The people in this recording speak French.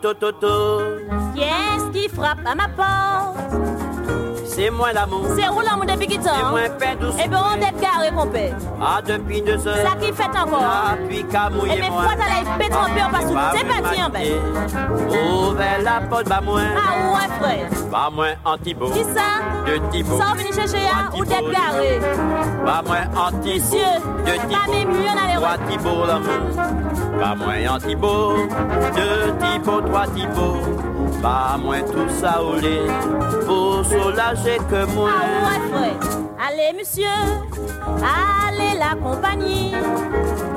toto. Qui est-ce qui frappe à ma porte? C'est moi l'amour. C'est où l'amour depuis qui temps? C'est moi père douce. Eh bien, on est carré, mon père. Ah, depuis 2 heures. Ça qui fait encore. Ah, puis qu'à mouiller moi. Eh bien, faut aller pétromper en passant. C'est parti, en bas. Ouvre la porte, bah moi. Ah ouais, frère. Bah moi, Antibo. Qui ça? De Thibaut. Ça, on vient chercher, hein, ou d'être garé? Bah moi, Antibo. Monsieur, de pas Thibaut. même mieux dans les Toi, Thibaut, l'amour. Bah moi, Antibo. De Thibaut, toi, Thibaut. Bah moi, tout ça au lait. Pour soulager que moi. Ah ouais, frère. Allez, monsieur. Allez, la compagnie.